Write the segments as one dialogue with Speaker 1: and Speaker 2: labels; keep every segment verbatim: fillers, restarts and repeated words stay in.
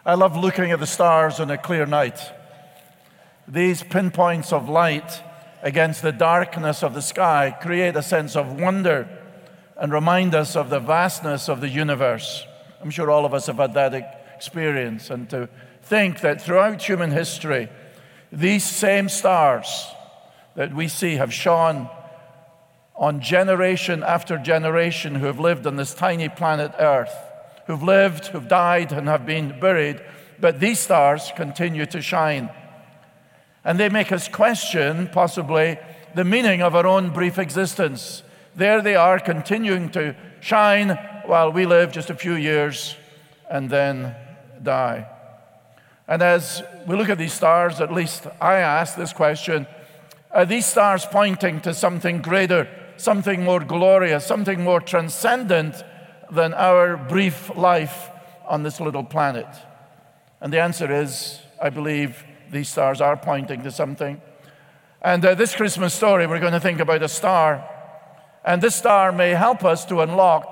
Speaker 1: I love looking at the stars on a clear night. These pinpoints of light against the darkness of the sky create a sense of wonder and remind us of the vastness of the universe. I'm sure all of us have had that experience. And to think that throughout human history, these same stars that we see have shone on generation after generation who have lived on this tiny planet Earth, who've lived, who've died, and have been buried, but these stars continue to shine. And they make us question, possibly, the meaning of our own brief existence. There they are, continuing to shine while we live just a few years and then die. And as we look at these stars, at least I ask this question, are these stars pointing to something greater, something more glorious, something more transcendent than our brief life on this little planet? And the answer is, I believe these stars are pointing to something. And uh, this Christmas story, we're going to think about a star. And this star may help us to unlock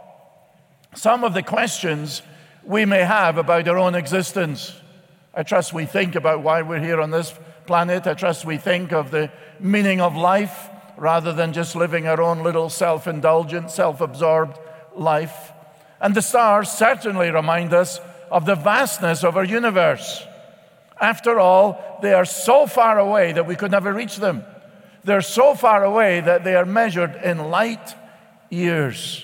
Speaker 1: some of the questions we may have about our own existence. I trust we think about why we're here on this planet. I trust we think of the meaning of life rather than just living our own little self-indulgent, self-absorbed life. And the stars certainly remind us of the vastness of our universe. After all, they are so far away that we could never reach them. They're so far away that they are measured in light years.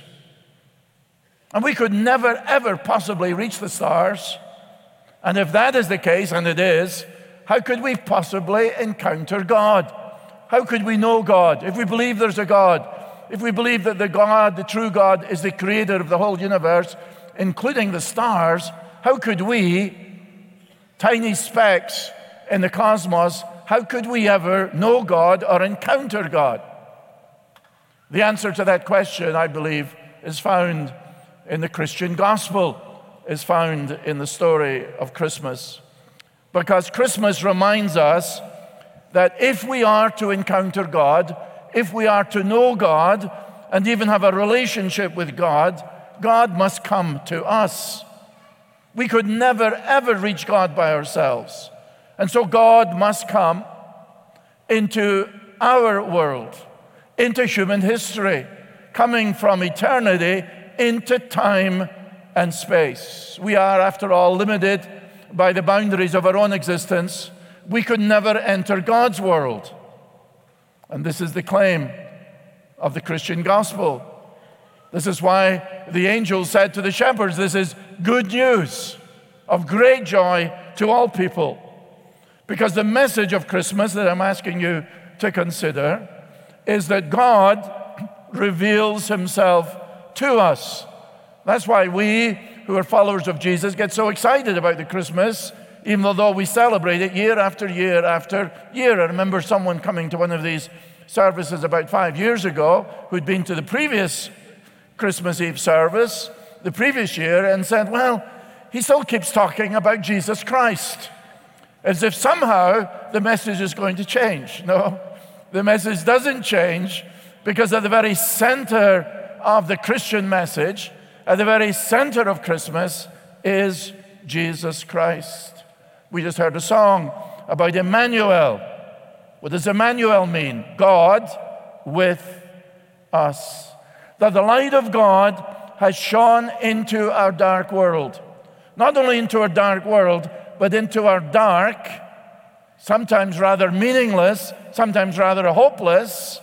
Speaker 1: And we could never, ever possibly reach the stars. And if that is the case, and it is, how could we possibly encounter God? How could we know God? If we believe there's a God, if we believe that the God, the true God, is the creator of the whole universe, including the stars, how could we, tiny specks in the cosmos, how could we ever know God or encounter God? The answer to that question, I believe, is found in the Christian gospel, is found in the story of Christmas. Because Christmas reminds us that if we are to encounter God, if we are to know God, and even have a relationship with God, God must come to us. We could never, ever reach God by ourselves. And so God must come into our world, into human history, coming from eternity into time and space. We are, after all, limited by the boundaries of our own existence. We could never enter God's world. And this is the claim of the Christian gospel. This is why the angels said to the shepherds, this is good news of great joy to all people. Because the message of Christmas that I'm asking you to consider is that God reveals himself to us. That's why we, who are followers of Jesus, get so excited about the Christmas, even though we celebrate it year after year after year. I remember someone coming to one of these services about five years ago who'd been to the previous Christmas Eve service the previous year and said, well, he still keeps talking about Jesus Christ, as if somehow the message is going to change. No, the message doesn't change, because at the very center of the Christian message, at the very center of Christmas, is Jesus Christ. We just heard a song about Emmanuel. What does Emmanuel mean? God with us. That the light of God has shone into our dark world. Not only into our dark world, but into our dark, sometimes rather meaningless, sometimes rather hopeless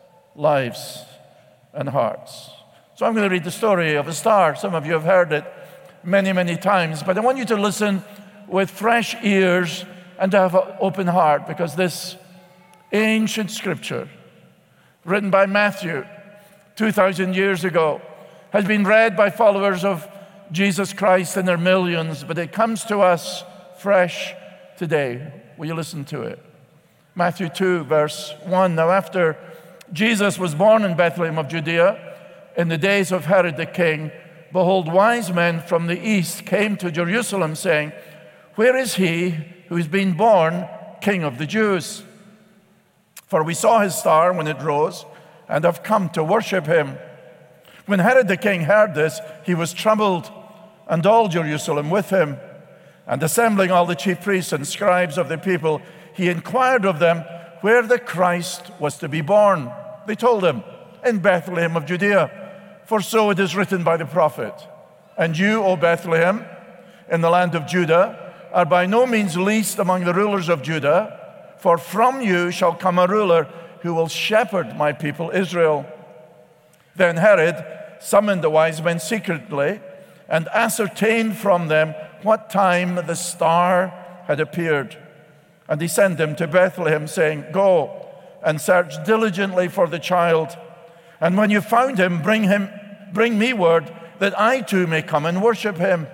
Speaker 1: lives and hearts. So I'm going to read the story of a star. Some of you have heard it many, many times, but I want you to listen with fresh ears and to have an open heart, because this ancient scripture, written by Matthew two thousand years ago, has been read by followers of Jesus Christ in their millions, but it comes to us fresh today. Will you listen to it? Matthew two, verse one. Now after Jesus was born in Bethlehem of Judea, in the days of Herod the king, behold, wise men from the east came to Jerusalem, saying, where is he who has been born King of the Jews? For we saw his star when it rose, and have come to worship him. When Herod the king heard this, he was troubled, and all Jerusalem with him. And assembling all the chief priests and scribes of the people, he inquired of them where the Christ was to be born. They told him, in Bethlehem of Judea, for so it is written by the prophet. And you, O Bethlehem, in the land of Judah, are by no means least among the rulers of Judah, for from you shall come a ruler who will shepherd my people Israel. Then Herod summoned the wise men secretly and ascertained from them what time the star had appeared. And he sent them to Bethlehem, saying, Go and search diligently for the child. And when you found him, bring him, bring me word that I too may come and worship him.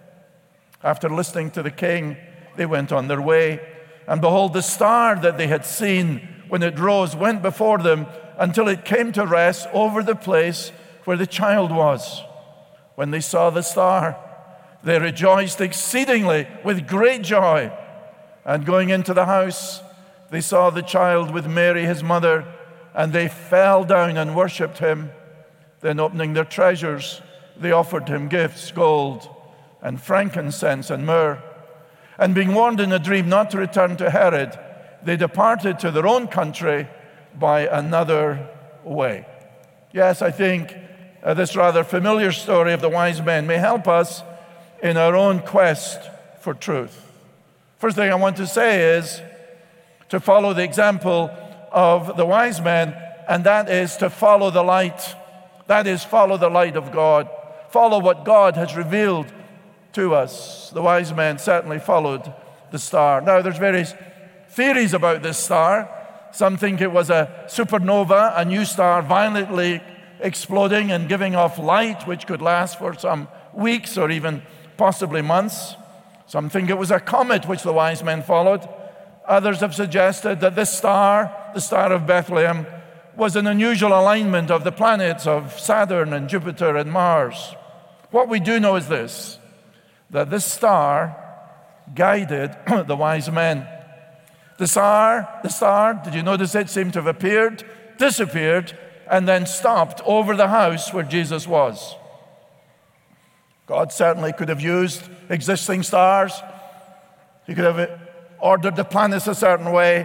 Speaker 1: After listening to the king, they went on their way. And behold, the star that they had seen when it rose went before them until it came to rest over the place where the child was. When they saw the star, they rejoiced exceedingly with great joy. And going into the house, they saw the child with Mary, his mother, and they fell down and worshipped him. Then opening their treasures, they offered him gifts, gold and frankincense and myrrh. And being warned in a dream not to return to Herod, they departed to their own country by another way. Yes, I think uh, this rather familiar story of the wise men may help us in our own quest for truth. First thing I want to say is to follow the example of the wise men, and that is to follow the light. That is, follow the light of God. Follow what God has revealed to us. The wise men certainly followed the star. Now, there's various theories about this star. Some think it was a supernova, a new star violently exploding and giving off light, which could last for some weeks or even possibly months. Some think it was a comet, which the wise men followed. Others have suggested that this star, the Star of Bethlehem, was an unusual alignment of the planets of Saturn and Jupiter and Mars. What we do know is this, that this star guided the wise men. The star, the star, did you notice it seemed to have appeared, disappeared, and then stopped over the house where Jesus was. God certainly could have used existing stars. He could have ordered the planets a certain way,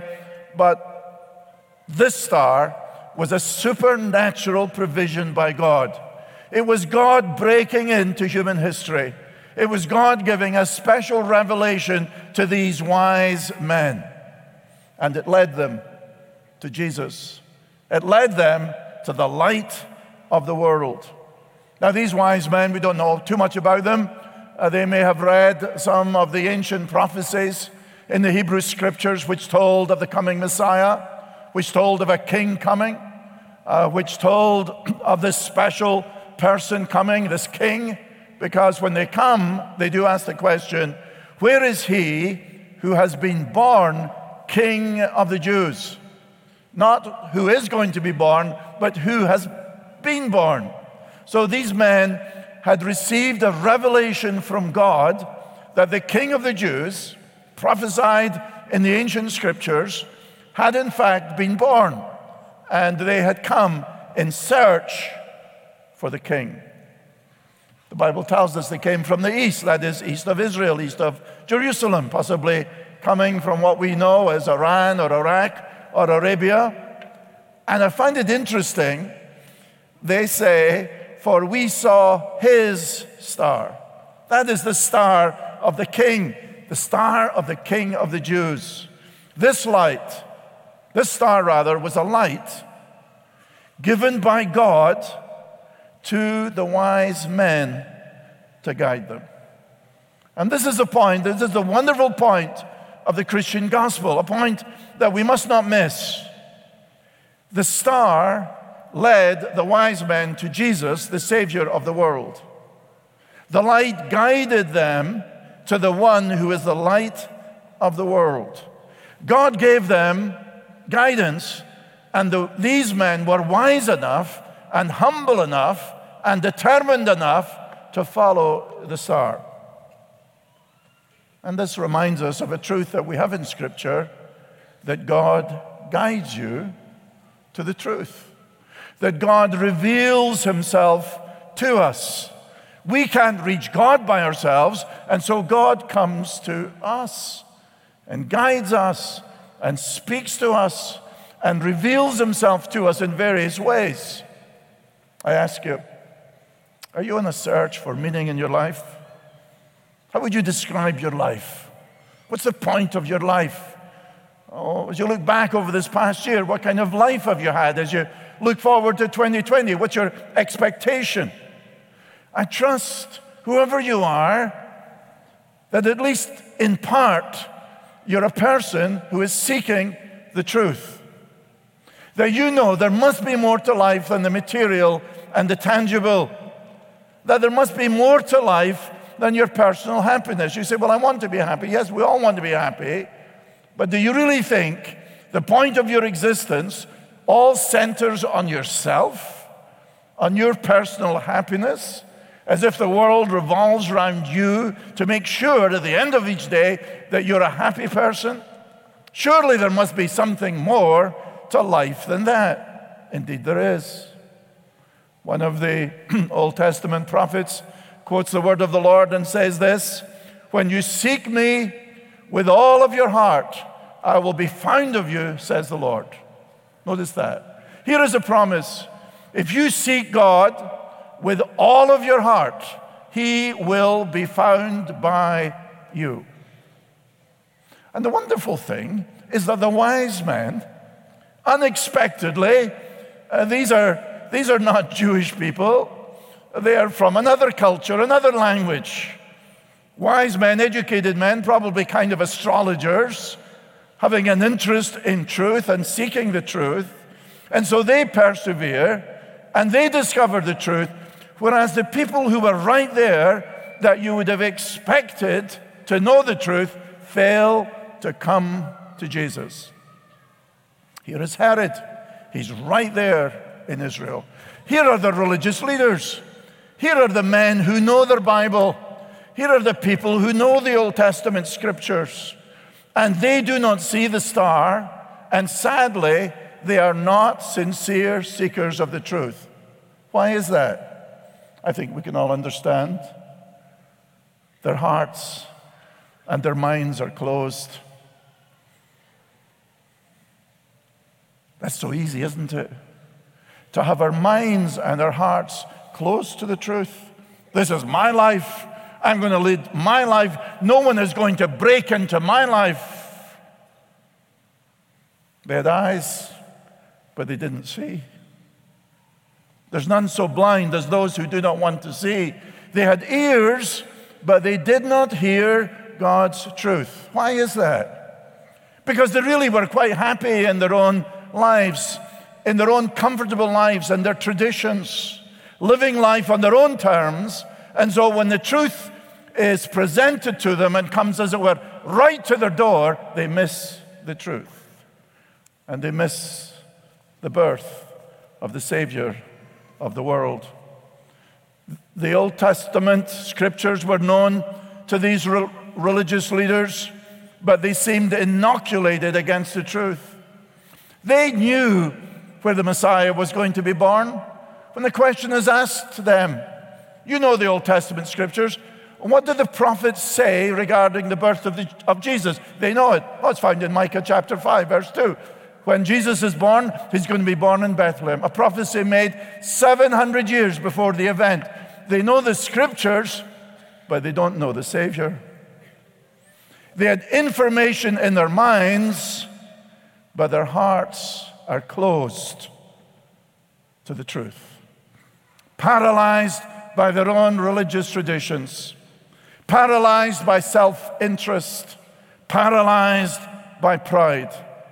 Speaker 1: but this star was a supernatural provision by God. It was God breaking into human history. It was God giving a special revelation to these wise men. And it led them to Jesus. It led them to the light of the world. Now, these wise men, we don't know too much about them. Uh, they may have read some of the ancient prophecies in the Hebrew Scriptures, which told of the coming Messiah, which told of a king coming, uh, which told of this special person coming, this king, because when they come, they do ask the question, where is he who has been born King of the Jews? Not who is going to be born, but who has been born. So these men had received a revelation from God that the King of the Jews, prophesied in the ancient Scriptures, had in fact been born, and they had come in search for the King. The Bible tells us they came from the east, that is, east of Israel, east of Jerusalem, possibly coming from what we know as Iran or Iraq or Arabia. And I find it interesting, they say, for we saw his star. That is the star of the King, the star of the King of the Jews. This light, this star rather, was a light given by God to the wise men to guide them. And this is the point, this is the wonderful point of the Christian gospel, a point that we must not miss. The star led the wise men to Jesus, the Savior of the world. The light guided them to the one who is the light of the world. God gave them guidance, and the, these men were wise enough and humble enough and determined enough to follow the star. And this reminds us of a truth that we have in Scripture, that God guides you to the truth, that God reveals himself to us. We can't reach God by ourselves, and so God comes to us and guides us and speaks to us and reveals himself to us in various ways. I ask you, are you on a search for meaning in your life? How would you describe your life? What's the point of your life? Oh, as you look back over this past year, what kind of life have you had? As you look forward to twenty twenty, what's your expectation? I trust, whoever you are, that at least in part, you're a person who is seeking the truth. That you know there must be more to life than the material and the tangible. That there must be more to life than your personal happiness. You say, well, I want to be happy. Yes, we all want to be happy. But do you really think the point of your existence all centers on yourself, on your personal happiness, as if the world revolves around you to make sure at the end of each day that you're a happy person? Surely there must be something more to life than that. Indeed, there is. One of the Old Testament prophets quotes the word of the Lord and says this, "When you seek me with all of your heart, I will be found of you, says the Lord." Notice that. Here is a promise. If you seek God with all of your heart, he will be found by you. And the wonderful thing is that the wise men, unexpectedly, uh, these are, these are not Jewish people. They are from another culture, another language. Wise men, educated men, probably kind of astrologers, having an interest in truth and seeking the truth. And so they persevere and they discover the truth, whereas the people who were right there that you would have expected to know the truth fail to come to Jesus. Here is Herod. He's right there in Israel. Here are the religious leaders. Here are the men who know their Bible. Here are the people who know the Old Testament scriptures. And they do not see the star, and sadly, they are not sincere seekers of the truth. Why is that? I think we can all understand. Their hearts and their minds are closed. That's so easy, isn't it? To have our minds and our hearts close to the truth. This is my life. I'm going to lead my life. No one is going to break into my life. They had eyes, but they didn't see. There's none so blind as those who do not want to see. They had ears, but they did not hear God's truth. Why is that? Because they really were quite happy in their own lives, in their own comfortable lives and their traditions, living life on their own terms. And so when the truth is presented to them and comes, as it were, right to their door, they miss the truth. And they miss the birth of the Savior of the world. The Old Testament scriptures were known to these re- religious leaders, but they seemed inoculated against the truth. They knew where the Messiah was going to be born. When the question is asked to them, you know the Old Testament scriptures, what did the prophets say regarding the birth of, the, of Jesus? They know it. Oh, it's found in Micah chapter five, verse two. When Jesus is born, he's going to be born in Bethlehem. A prophecy made seven hundred years before the event. They know the scriptures, but they don't know the Savior. They had information in their minds, but their hearts are closed to the truth. Paralyzed by their own religious traditions, paralyzed by self-interest, paralyzed by pride.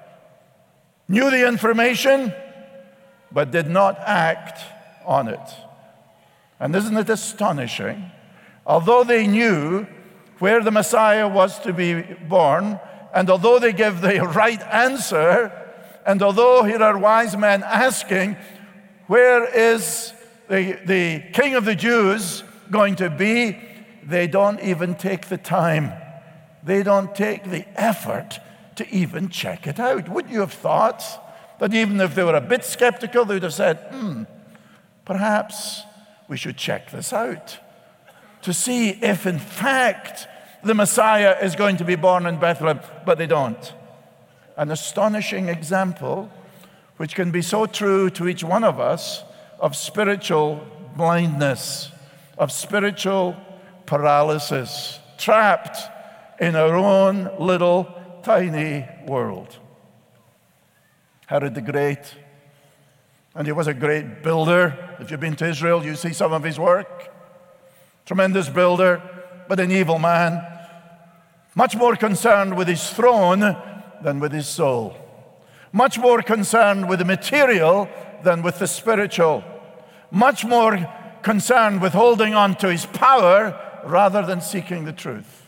Speaker 1: Knew the information, but did not act on it. And isn't it astonishing? Although they knew where the Messiah was to be born, and although they give the right answer, and although here are wise men asking, where is the, the King of the Jews going to be? They don't even take the time. They don't take the effort to even check it out. Wouldn't you have thought that even if they were a bit skeptical, they would have said, hmm, perhaps we should check this out. to see if in fact the Messiah is going to be born in Bethlehem, but they don't. An astonishing example, which can be so true to each one of us, of spiritual blindness, of spiritual paralysis, trapped in our own little tiny world. Herod the Great, and he was a great builder. If you've been to Israel, you see some of his work. Tremendous builder, but an evil man, much more concerned with his throne than with his soul. Much more concerned with the material than with the spiritual. Much more concerned with holding on to his power rather than seeking the truth.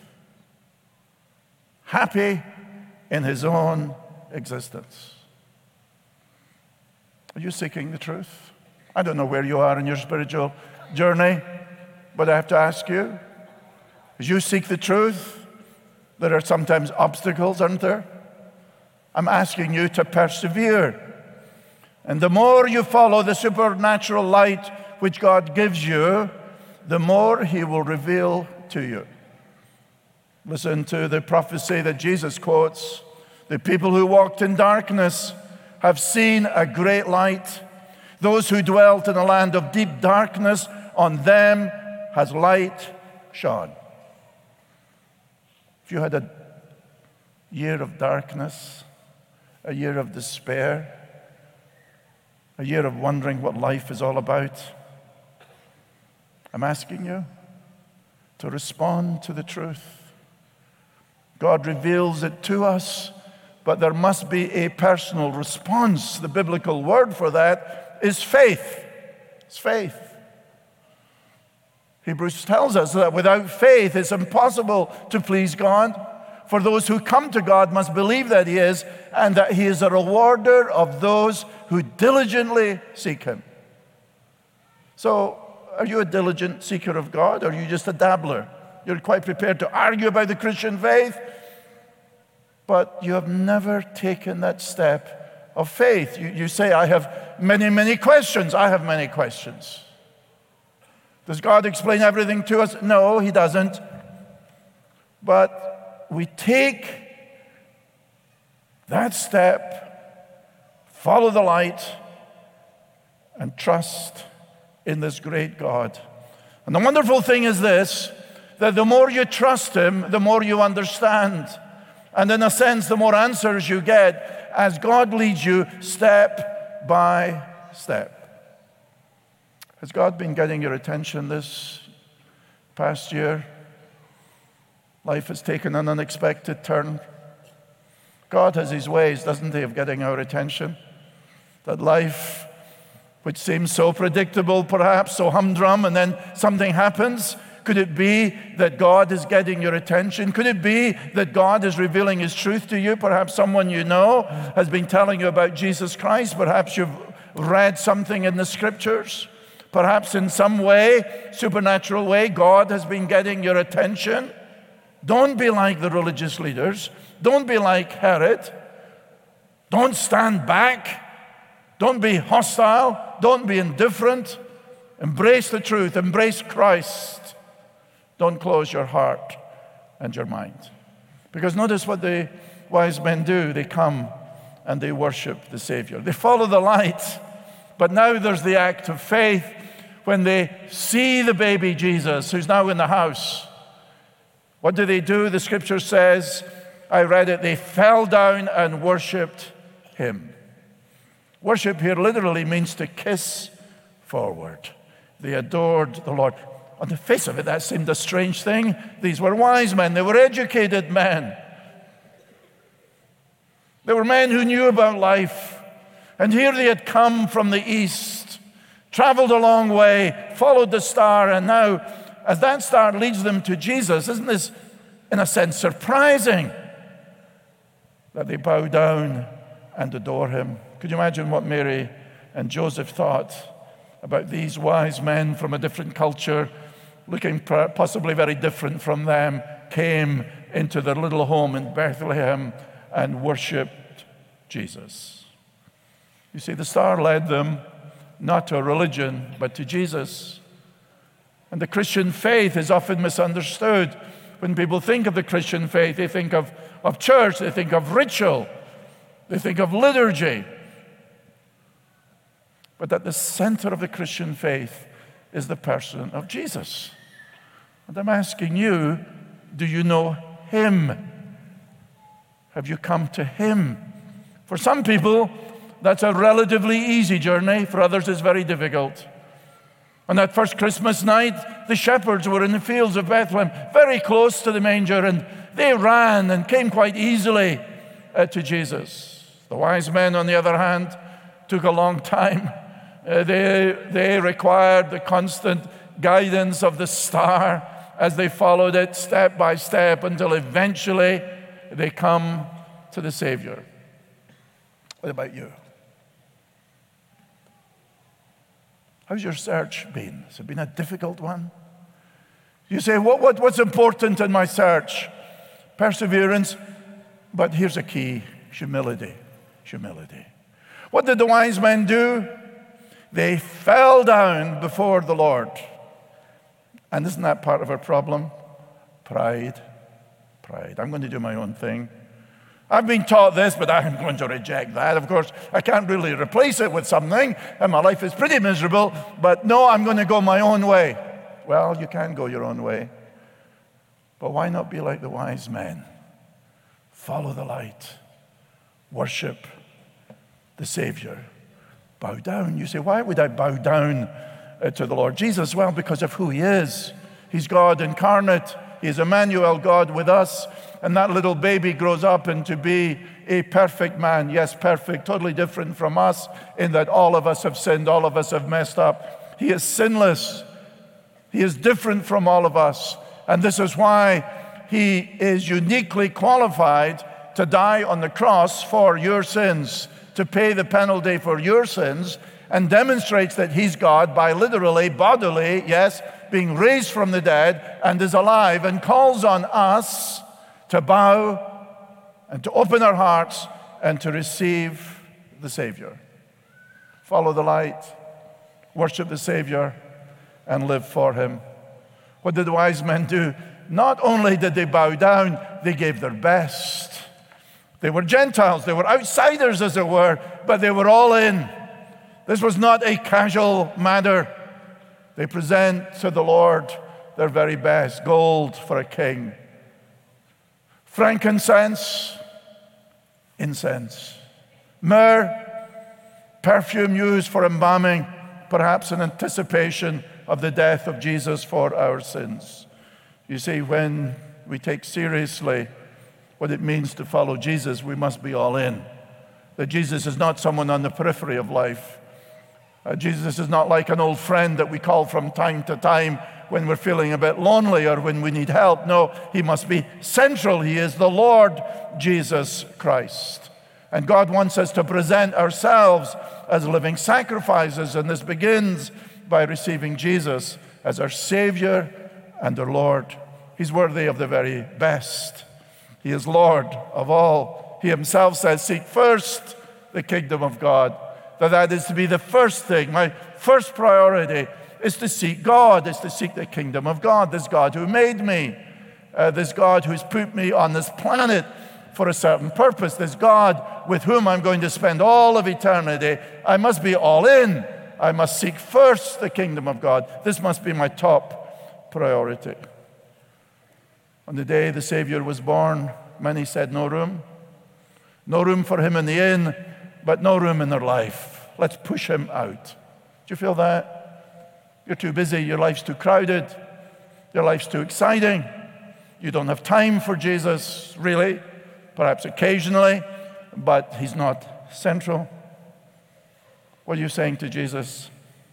Speaker 1: Happy in his own existence. Are you seeking the truth? I don't know where you are in your spiritual journey, but I have to ask you, as you seek the truth, there are sometimes obstacles, aren't there? I'm asking you to persevere. And the more you follow the supernatural light which God gives you, the more he will reveal to you. Listen to the prophecy that Jesus quotes. The people who walked in darkness have seen a great light. Those who dwelt in a land of deep darkness, on them has light shone. If you had a year of darkness, a year of despair, a year of wondering what life is all about, I'm asking you to respond to the truth. God reveals it to us, but there must be a personal response. The biblical word for that is faith. It's faith. Hebrews tells us that without faith it's impossible to please God. For those who come to God must believe that he is, and that he is a rewarder of those who diligently seek him. So, are you a diligent seeker of God, or are you just a dabbler? You're quite prepared to argue about the Christian faith, but you have never taken that step of faith. You, you say, I have many, many questions. I have many questions. Does God explain everything to us? No, he doesn't. But we take that step, follow the light, and trust in this great God. And the wonderful thing is this, that the more you trust him, the more you understand. And in a sense, the more answers you get as God leads you step by step. Has God been getting your attention this past year? Life has taken an unexpected turn. God has his ways, doesn't he, of getting our attention? That life, which seems so predictable, perhaps, so humdrum, and then something happens. Could it be that God is getting your attention? Could it be that God is revealing his truth to you? Perhaps someone you know has been telling you about Jesus Christ. Perhaps you've read something in the scriptures. Perhaps in some way, supernatural way, God has been getting your attention. Don't be like the religious leaders. Don't be like Herod. Don't stand back. Don't be hostile. Don't be indifferent. Embrace the truth. Embrace Christ. Don't close your heart and your mind. Because notice what the wise men do. They come and they worship the Savior. They follow the light. But now there's the act of faith when they see the baby Jesus who's now in the house. What do they do? The scripture says, I read it, they fell down and worshiped him. Worship here literally means to kiss forward. They adored the Lord. On the face of it, that seemed a strange thing. These were wise men. They were educated men. They were men who knew about life. And here they had come from the east, traveled a long way, followed the star, and now, as that star leads them to Jesus, isn't this, in a sense, surprising that they bow down and adore him? Could you imagine what Mary and Joseph thought about these wise men from a different culture, looking possibly very different from them, came into their little home in Bethlehem and worshiped Jesus? You see, the star led them not to a religion, but to Jesus. And the Christian faith is often misunderstood. When people think of the Christian faith, they think of, of church, they think of ritual, they think of liturgy. But at the center of the Christian faith is the person of Jesus. And I'm asking you, do you know him? Have you come to him? For some people, that's a relatively easy journey. For others, it's very difficult. On that first Christmas night, the shepherds were in the fields of Bethlehem, very close to the manger, and they ran and came quite easily uh, to Jesus. The wise men, on the other hand, took a long time. Uh, they, they required the constant guidance of the star as they followed it step by step until eventually they come to the Savior. What about you? How's your search been? Has it been a difficult one? You say, what, what, what's important in my search? Perseverance, but here's a key, humility, humility. What did the wise men do? They fell down before the Lord. And isn't that part of our problem? Pride, pride. I'm going to do my own thing. I've been taught this, but I'm going to reject that. Of course, I can't really replace it with something, and my life is pretty miserable, but no, I'm going to go my own way. Well, you can go your own way, but why not be like the wise men? Follow the light. Worship the Savior. Bow down. You say, why would I bow down uh, to the Lord Jesus? Well, because of who he is. He's God incarnate. He's Emmanuel, God with us. And that little baby grows up into be a perfect man. Yes, perfect, totally different from us in that all of us have sinned, all of us have messed up. He is sinless. He is different from all of us. And this is why he is uniquely qualified to die on the cross for your sins, to pay the penalty for your sins, and demonstrates that he's God by literally, bodily, yes, being raised from the dead and is alive, and calls on us to bow and to open our hearts and to receive the Savior. Follow the light, worship the Savior, and live for him. What did the wise men do? Not only did they bow down, they gave their best. They were Gentiles, they were outsiders, as it were, but they were all in. This was not a casual matter. They present to the Lord their very best. Gold for a king. Frankincense, incense. Myrrh, perfume used for embalming, perhaps in anticipation of the death of Jesus for our sins. You see, when we take seriously what it means to follow Jesus, we must be all in. That Jesus is not someone on the periphery of life. Uh, Jesus is not like an old friend that we call from time to time when we're feeling a bit lonely or when we need help. No, he must be central. He is the Lord Jesus Christ. And God wants us to present ourselves as living sacrifices, and this begins by receiving Jesus as our Savior and our Lord. He's worthy of the very best. He is Lord of all. He himself says, seek first the kingdom of God. That that is to be the first thing. My first priority is to seek God, is to seek the kingdom of God, this God who made me, uh, this God who's put me on this planet for a certain purpose, this God with whom I'm going to spend all of eternity. I must be all in. I must seek first the kingdom of God. This must be my top priority. On the day the Savior was born, many said no room. No room for him in the inn, but no room in their life. Let's push him out. Do you feel that? You're too busy. Your life's too crowded. Your life's too exciting. You don't have time for Jesus, really. Perhaps occasionally, but he's not central. What are you saying to Jesus?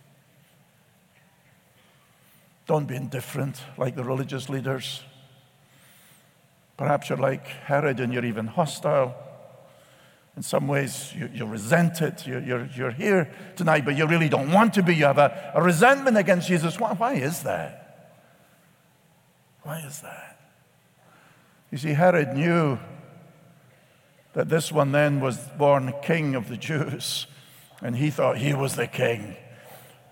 Speaker 1: Don't be indifferent like the religious leaders. Perhaps you're like Herod and you're even hostile. In some ways, you, you resent it. You, you're, you're here tonight, but you really don't want to be. You have a, a resentment against Jesus. Why, why is that? Why is that? You see, Herod knew that this one then was born king of the Jews, and he thought he was the king.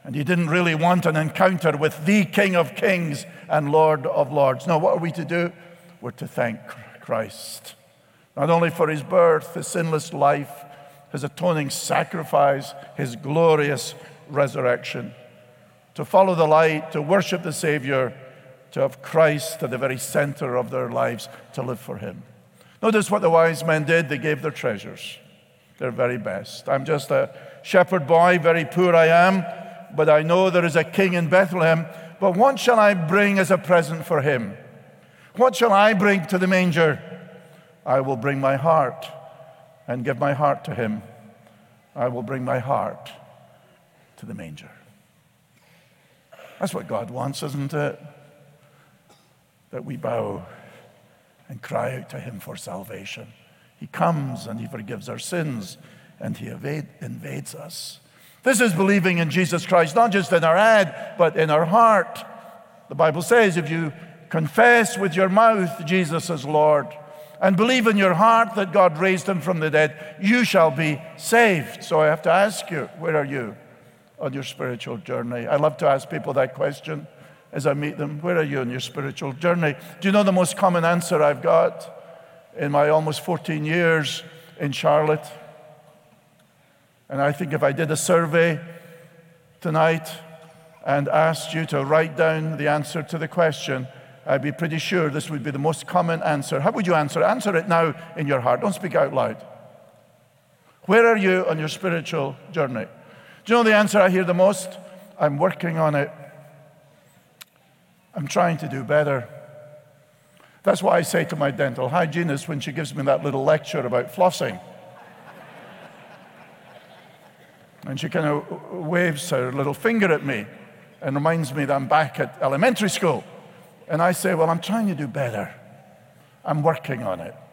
Speaker 1: And he didn't really want an encounter with the King of Kings and Lord of Lords. No, what are we to do? We're to thank Christ. Not only for his birth, his sinless life, his atoning sacrifice, his glorious resurrection. To follow the light, to worship the Savior, to have Christ at the very center of their lives, to live for him. Notice what the wise men did. They gave their treasures, their very best. I'm just a shepherd boy, very poor I am, but I know there is a king in Bethlehem. But what shall I bring as a present for him? What shall I bring to the manger? I will bring my heart and give my heart to him. I will bring my heart to the manger. That's what God wants, isn't it? That we bow and cry out to him for salvation. He comes and he forgives our sins and he evade, invades us. This is believing in Jesus Christ, not just in our head, but in our heart. The Bible says if you confess with your mouth Jesus is Lord and believe in your heart that God raised him from the dead, you shall be saved. So I have to ask you, where are you on your spiritual journey? I love to ask people that question as I meet them. Where are you on your spiritual journey? Do you know the most common answer I've got in my almost fourteen years in Charlotte? And I think if I did a survey tonight and asked you to write down the answer to the question, I'd be pretty sure this would be the most common answer. How would you answer it? Answer it now in your heart. Don't speak out loud. Where are you on your spiritual journey? Do you know the answer I hear the most? I'm working on it. I'm trying to do better. That's what I say to my dental hygienist when she gives me that little lecture about flossing. And she kind of waves her little finger at me and reminds me that I'm back at elementary school. And I say, well, I'm trying to do better. I'm working on it.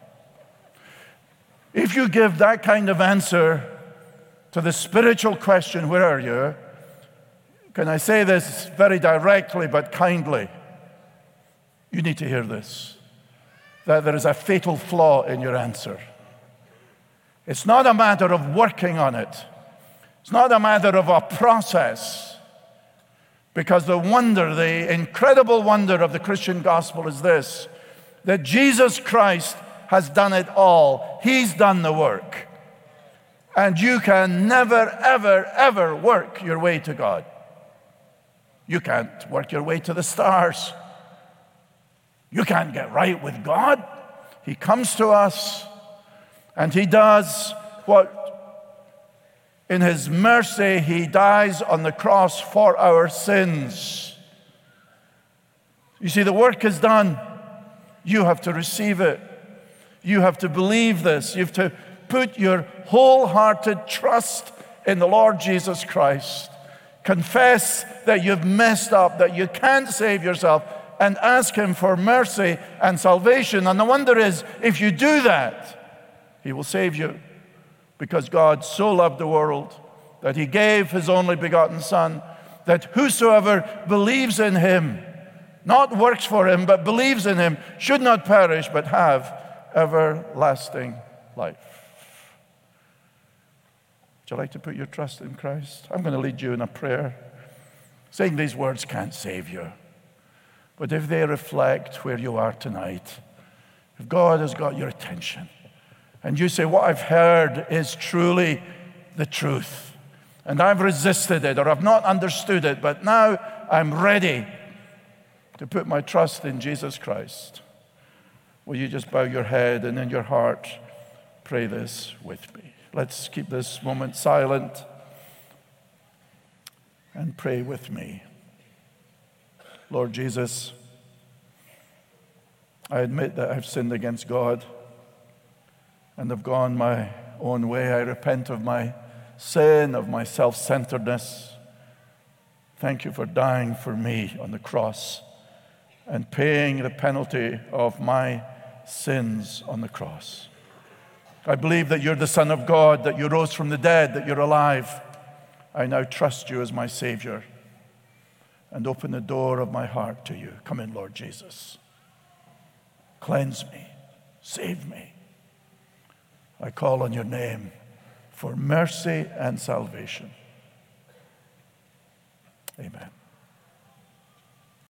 Speaker 1: If you give that kind of answer to the spiritual question, where are you? Can I say this very directly but kindly? You need to hear this, that there is a fatal flaw in your answer. It's not a matter of working on it. It's not a matter of a process, because the wonder, the incredible wonder of the Christian gospel is this, that Jesus Christ has done it all. He's done the work. And you can never, ever, ever work your way to God. You can't work your way to the stars. You can't get right with God. He comes to us and he does what in his mercy, he dies on the cross for our sins. You see, the work is done. You have to receive it. You have to believe this. You have to put your wholehearted trust in the Lord Jesus Christ. Confess that you've messed up, that you can't save yourself, and ask him for mercy and salvation. And the wonder is, if you do that, he will save you. Because God so loved the world that he gave his only begotten Son, that whosoever believes in him, not works for him, but believes in him, should not perish, but have everlasting life. Would you like to put your trust in Christ? I'm going to lead you in a prayer. Saying these words can't save you. But if they reflect where you are tonight, if God has got your attention, and you say, what I've heard is truly the truth, and I've resisted it, or I've not understood it, but now I'm ready to put my trust in Jesus Christ. Will you just bow your head and in your heart pray this with me? Let's keep this moment silent and pray with me. Lord Jesus, I admit that I've sinned against God and have gone my own way. I repent of my sin, of my self-centeredness. Thank you for dying for me on the cross and paying the penalty of my sins on the cross. I believe that you're the Son of God, that you rose from the dead, that you're alive. I now trust you as my Savior and open the door of my heart to you. Come in, Lord Jesus. Cleanse me. Save me. I call on your name for mercy and salvation. Amen.